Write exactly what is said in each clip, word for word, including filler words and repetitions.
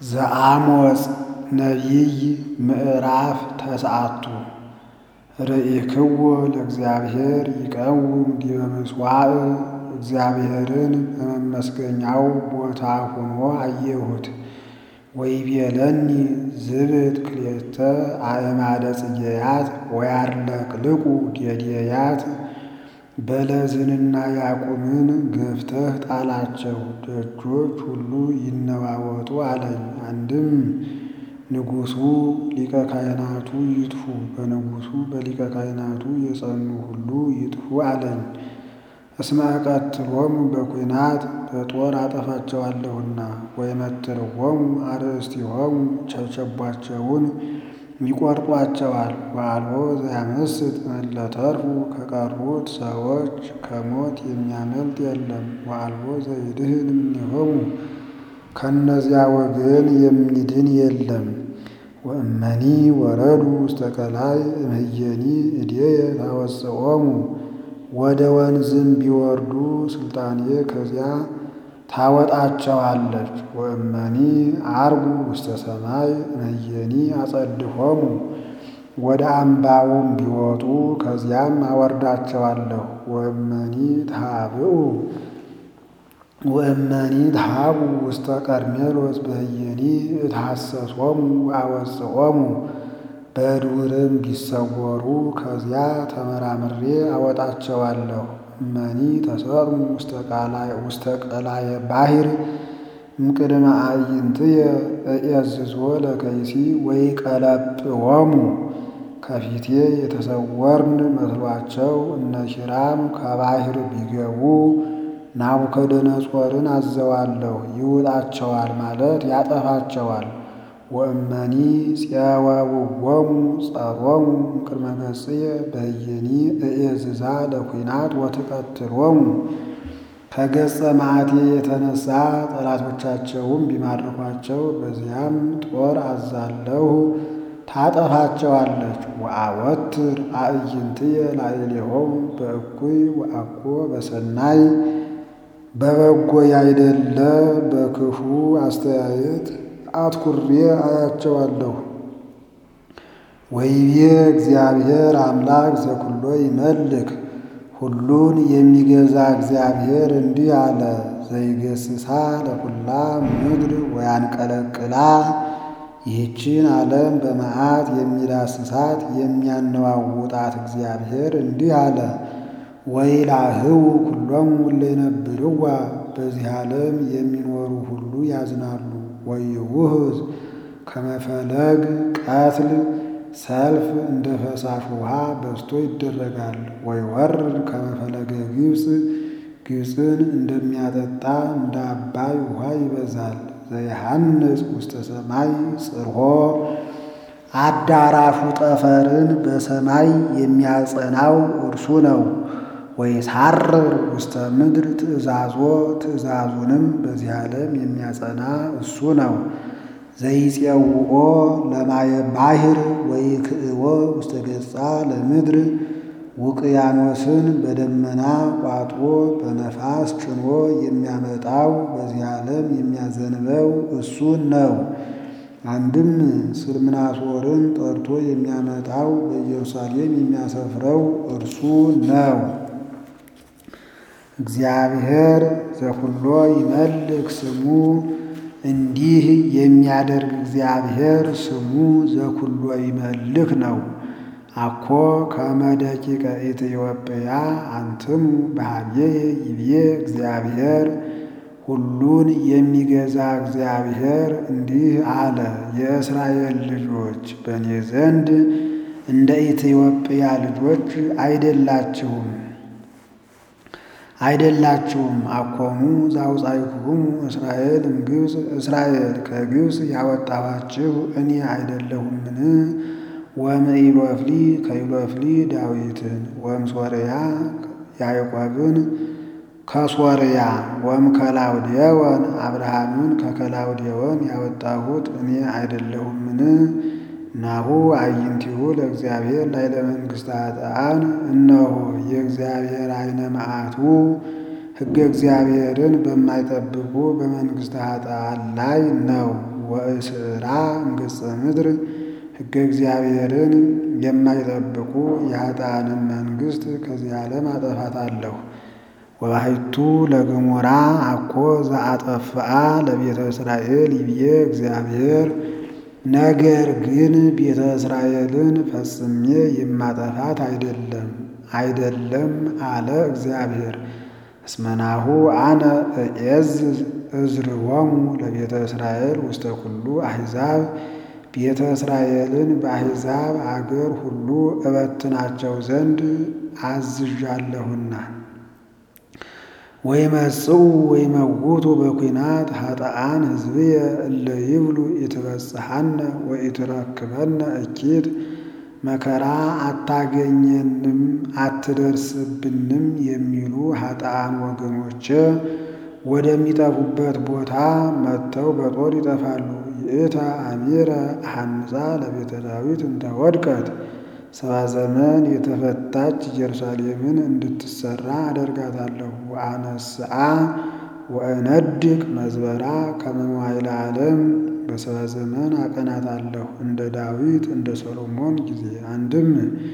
ዘአሞጽ ነቢይ ምዕራፍ ተስዓቱ ርኢክዎ ለእግዚአብሔር ይቀውም ዲበ ምጽዋዕ። እግዚአብሔርን በመመስገኛው ቦታ ሆኖ አየሁት። ወይቤለኒ ዝብት ክልኤተ አእማደ ጽጌያት ወያርለቅልቁ ዴዴያት። በለዝንና ያቁምን ገፍተህ ጣላቸው፣ ደጆች ሁሉ ይነዋወጡ አለኝ። አንድም ንጉሡ ሊቀ ካህናቱ ይጥፉ፣ በንጉሡ በሊቀ ካህናቱ የጸኑ ሁሉ ይጥፉ አለኝ። እስመ እቀትሎሙ በኲናት በጦር አጠፋቸዋለሁና። ወይመትርዎሙ አርእስቲሆሙ ቸብቸቧቸውን ይቈርጧቸዋል። ወአልቦ ዘያመስጥ እለ ተርፉ ከቀሩት ሰዎች ከሞት የሚያመልጥ የለም። ወአልቦ ዘይድህን እምኔሆሙ ከእነዚያ ወገን የሚድን የለም። ወእመኒ ወረዱ ውስተ ቀላይ እምኅየኒ እዴየ ታወፅኦሙ። ወደ ወንዝም ቢወርዱ ሥልጣኔ ከዚያ ታወጣቸዋለች። ወእመኒ ዐርጉ ውስተ ሰማይ እምኅየኒ አጸድሖሙ። ወደ አምባውም ቢወጡ ከዚያም አወርዳቸዋለሁ። ወእመኒ ተሃብኡ ወእመኒ ተሃቡ ውስተ ቀርሜሎስ በኅየኒ እትሐሰሶሙ ወአወፅኦሙ። በዱርም ቢሰወሩ ከዚያ ተመራምሬ አወጣቸዋለሁ። እመኒ ተሰጥሙ ውስተ ቀላየ ባሕር እምቅድመ አዕይንትየ እዔዝዞ ለከይሲ ወይቀለጵዎሙ። ከፊቴ የተሰወርን መስሏቸው እነ ኪራም ከባሕር ቢገቡ ናቡከደነፆርን አዘዋለሁ፣ ይውጣቸዋል ማለት ያጠፋቸዋል። ወእመኒ ፄወውዎሙ ጸሮሙ እምቅድመ ገጽየ በኅየኒ እዔዝዛ ለኲናት ወትቀትሎሙ። ከገጸ መዓቴ የተነሣ ጠላቶቻቸውም ቢማርኳቸው በዚያም ጦር አዛለሁ፣ ታጠፋቸዋለች። ወአወትር አዕይንትየ ላዕሌሆሙ በእኩይ ወአኮ በሰናይ። በበጎ ያይደለ በክፉ አስተያየት አትኩሬ አያቸዋለሁ። ወይቤ እግዚአብሔር አምላክ ዘኵሎ ይመልክ። ሁሉን የሚገዛ እግዚአብሔር እንዲህ አለ። ዘይገሥጻ ለኵላ ምድር ወያንቀለቅላ። ይህችን ዓለም በመዓት የሚዳስሳት የሚያነዋውጣት እግዚአብሔር እንዲህ አለ። ወይላህው ኩሎሙ እለ ይነብርዋ። በዚህ ዓለም የሚኖሩ ሁሉ ያዝናሉ። ወይውህዝ ከመ ፈለግ ቀትል። ሰልፍ እንደ ፈሳሽ ውሃ በዝቶ ይደረጋል። ወይወርድ ከመ ፈለገ ግብፅ። ግብፅን እንደሚያጠጣ እንደ አባይ ውሃ ይበዛል። ዘይሐንጽ ውስተ ሰማይ ጽርሖ። አዳራሹ ጠፈርን በሰማይ የሚያጸናው እርሱ ነው። ወይሳርር ውስተ ምድር ትእዛዞ። ትእዛዙንም በዚህ ዓለም የሚያጸና እሱ ነው። ዘይፄውኦ ለማየ ባሕር ወይክእዎ ውስተ ገጻ ለምድር። ውቅያኖስን በደመና ቋጥሮ በነፋስ ጭኖ የሚያመጣው በዚህ ዓለም የሚያዘንበው እሱ ነው። አንድም ስልምናሶርን ጠርቶ የሚያመጣው በኢየሩሳሌም የሚያሰፍረው እርሱ ነው። እግዚአብሔር ዘኵሎ ይመልክ ስሙ። እንዲህ የሚያደርግ እግዚአብሔር ስሙ ዘኵሎ ይመልክ ነው። አኮ ከመ ደቂቀ ኢትዮጵያ አንትሙ በኀቤየ ይቤ እግዚአብሔር። ሁሉን የሚገዛ እግዚአብሔር እንዲህ አለ። የእስራኤል ልጆች በእኔ ዘንድ እንደ ኢትዮጵያ ልጆች አይደላችሁም አይደላችሁም። አኮኑ ዘአውጻእኩክሙ እስራኤል እምግብፅ። እስራኤል ከግብፅ ያወጣኋችሁ እኔ አይደለሁምን? ወእምኢሎፍሊ ከኢሎፍሊ ዳዊትን ወእምሶርያ ያዕቆብን ከሶርያ ወእምከላውዴዎን አብርሃምን ከከላውዴዎን ያወጣሁት እኔ አይደለሁምን? ናሁ አዕይንቲሁ ለእግዚአብሔር ላዕለ መንግሥተ ኃጥኣን። እነሆ የእግዚአብሔር ዓይነ መዓቱ ሕገ እግዚአብሔርን በማይጠብቁ በመንግሥተ ኃጥኣን ላይ ነው። ወእስራ እምገጸ ምድር ሕገ እግዚአብሔርን የማይጠብቁ የኃጥአንን መንግሥት ከዚህ ዓለም አጠፋታለሁ። ወባሕቱ ለገሞራ አኮ ዘአጠፍአ ለቤተ እስራኤል ይብዬ እግዚአብሔር። ነገር ግን ቤተ እስራኤልን ፈጽሜ የማጠፋት አይደለም አይደለም አለ እግዚአብሔር። እስመናሁ አነ እዔዝዝ እዝርወሙ ለቤተ እስራኤል ውስተ ኩሉ አሕዛብ። ቤተ እስራኤልን በአሕዛብ አገር ሁሉ እበትናቸው ዘንድ አዝዣለሁና። ወይመጽኡ ወይመውቱ በኲናት ኃጥአን ሕዝብየ እለ ይብሉ ኢትበጽሐነ ወኢትረክበነ እኪት። መከራ አታገኘንም አትደርስብንም የሚሉ ኃጥአን ወገኖቼ ወደሚጠፉበት ቦታ መጥተው በጦር ይጠፋሉ። ይእተ አሚረ አሐንጻ ለቤተ ዳዊት እንተ ወድቀት። ሰባ ዘመን የተፈታች ኢየሩሳሌምን እንድትሰራ አደርጋታለሁ። ወአነስአ ወእነድቅ መዝበራ ከመ መዋዕለ ዓለም። በሰባ ዘመን አቀናታለሁ እንደ ዳዊት እንደ ሰሎሞን ጊዜ። አንድም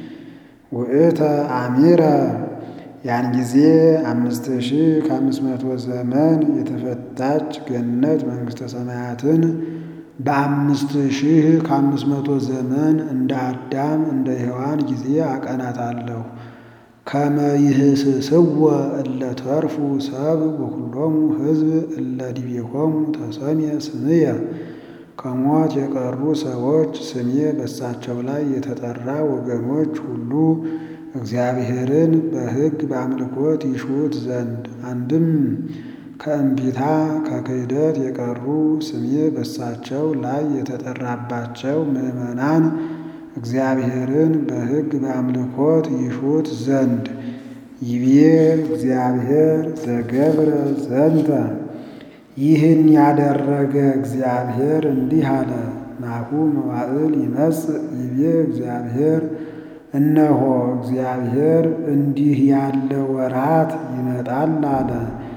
ውእተ አሚረ ያን ጊዜ አምስት ሺህ ከአምስት መቶ ዘመን የተፈታች ገነት መንግሥተ ሰማያትን በአምስት ሺህ ከአምስት መቶ ዘመን እንደ አዳም እንደ ሔዋን ጊዜ አቀናታለሁ። ከመ ይህስስወ እለ ተርፉ ሰብ ወኩሎሙ ሕዝብ እለ ዲቤሆሙ ተሰምየ ስምየ። ከሞት የቀሩ ሰዎች ስሜ በሳቸው ላይ የተጠራ ወገኖች ሁሉ እግዚአብሔርን በሕግ በአምልኮት ይሹት ዘንድ። አንድም ከእንቢታ ከክህደት የቀሩ ስሜ በሳቸው ላይ የተጠራባቸው ምዕመናን እግዚአብሔርን በሕግ በአምልኮት ይሹት ዘንድ። ይቤ እግዚአብሔር ዘገብረ ዘንተ። ይህን ያደረገ እግዚአብሔር እንዲህ አለ። ናሁ መዋዕል ይመጽእ ይቤ እግዚአብሔር። እነሆ እግዚአብሔር እንዲህ ያለ ወራት ይመጣል አለ።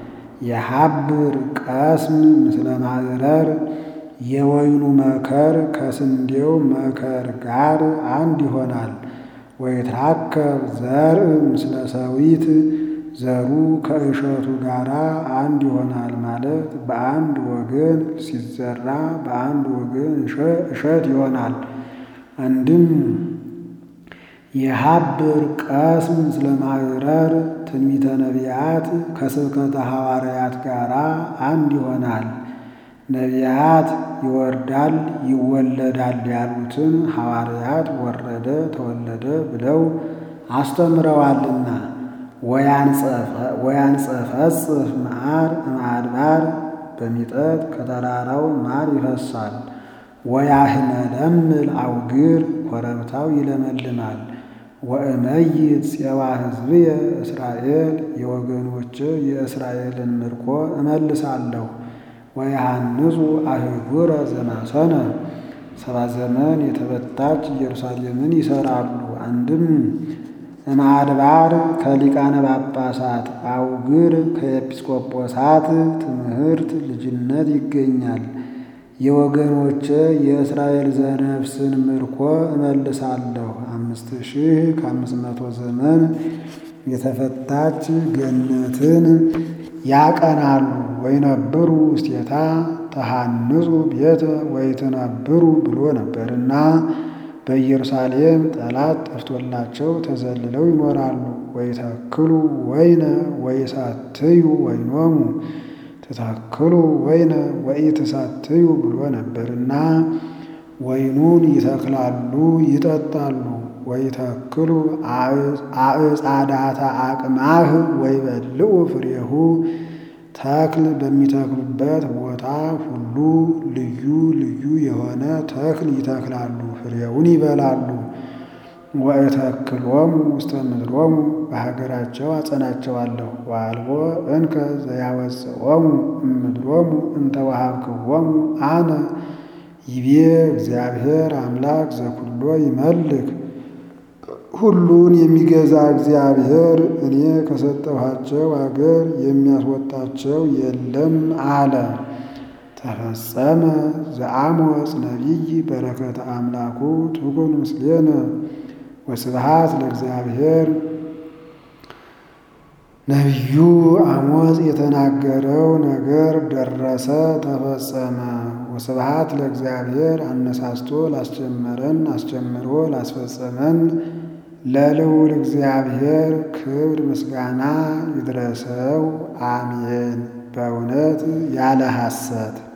የሐብር ቀስም ምስለ ማዕረር። የወይኑ መከር ከስንዴው መከር ጋር አንድ ይሆናል። ወይትራከብ ዘርእ ምስለ ሰዊት። ዘሩ ከእሸቱ ጋር አንድ ይሆናል ማለት በአንድ ወገን ሲዘራ በአንድ ወገን እሸት ይሆናል። አንድም የሐብር ቀስም ምስለ ማዕረር ትንቢተ ነቢያት ከስብከተ ሐዋርያት ጋር አንድ ይሆናል። ነቢያት ይወርዳል ይወለዳል ያሉትን ሐዋርያት ወረደ ተወለደ ብለው አስተምረዋልና። ወያንጸፈጽፍ መዓር እምአድባር። በሚጠት ከተራራው ማር ይፈሳል። ወያህመለምል አውግር ኮረብታው ይለመልማል። ወእመይት ፄዋ ሕዝብየ እስራኤል። የወገኖች የእስራኤልን ምርኮ እመልሳለሁ። ወያሃንጹ አህጉረ ዘማሰነ። ሰባ ዘመን የተበታች ኢየሩሳሌምን ይሰራሉ። አንድም እምአድባር ከሊቃነ ጳጳሳት አውግር ከኤጲስቆጶሳት ትምህርት ልጅነት ይገኛል። የወገኖች የእስራኤል ዘነፍስን ምርኮ እመልሳለሁ። አምስት ሺህ ከአምስት መቶ ዘመን የተፈታች ገነትን ያቀናሉ። ወይነብሩ ውስቴታ ተሃንጹ ቤተ ወይትነብሩ ብሎ ነበርና በኢየሩሳሌም ጠላት ጠፍቶላቸው ተዘልለው ይኖራሉ። ወይተክሉ ወይነ ወይሳትዩ ወይኖሙ። ትተክሉ ወይነ ወኢትሳትዩ ብሎ ነበርና ወይኑን ይተክላሉ ይጠጣሉ። ወይተክሉ አዕጻዳተ አቅማህ ወይበልዑ ፍሬሁ። ተክል በሚተክሉበት ቦታ ሁሉ ልዩ ልዩ የሆነ ተክል ይተክላሉ፣ ፍሬውን ይበላሉ። ወእተክሎሙ ውስተ ምድሮሙ። በሀገራቸው አጸናቸዋለሁ። ወአልቦ እንከ ዘያወፅኦሙ እምድሮሙ እንተ ወሀብክዎሙ አነ ይቤ እግዚአብሔር አምላክ ዘኩሎ ይመልክ። ሁሉን የሚገዛ እግዚአብሔር እኔ ከሰጠኋቸው አገር የሚያስወጣቸው የለም አለ። ተፈጸመ ዘአሞጽ ነቢይ በረከተ አምላኩ ትኩን ምስሌነ ወስብሐት ለእግዚአብሔር። ነቢዩ አሞጽ የተናገረው ነገር ደረሰ፣ ተፈጸመ። ወስብሐት ለእግዚአብሔር አነሳስቶ ላስጀመረን አስጀምሮ ላስፈጸመን ለልዑል እግዚአብሔር ክብር ምስጋና ይድረሰው፣ አሜን። በእውነት ያለ ሐሰት